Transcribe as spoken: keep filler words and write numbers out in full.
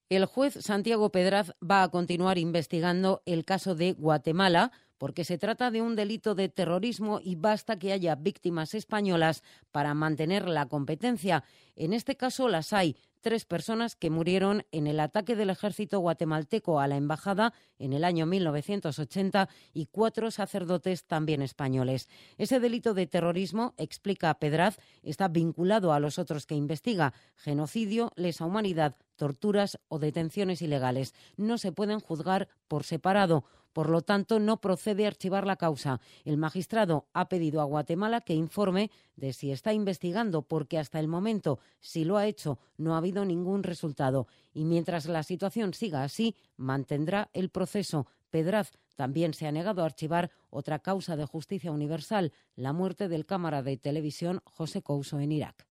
El juez Santiago Pedraz va a continuar investigando el caso de Guatemala porque se trata de un delito de terrorismo y basta que haya víctimas españolas para mantener la competencia. En este caso las hay. Tres personas que murieron en el ataque del ejército guatemalteco a la embajada en el año mil novecientos ochenta y cuatro sacerdotes también españoles. Ese delito de terrorismo, explica Pedraz, está vinculado a los otros que investiga: genocidio, lesa humanidad, torturas o detenciones ilegales. No se pueden juzgar por separado. Por lo tanto, no procede archivar la causa. El magistrado ha pedido a Guatemala que informe de si está investigando, porque hasta el momento, si lo ha hecho, no ha habido ningún resultado. Y mientras la situación siga así, mantendrá el proceso. Pedraz también se ha negado a archivar otra causa de justicia universal, la muerte del cámara de televisión José Couso en Irak.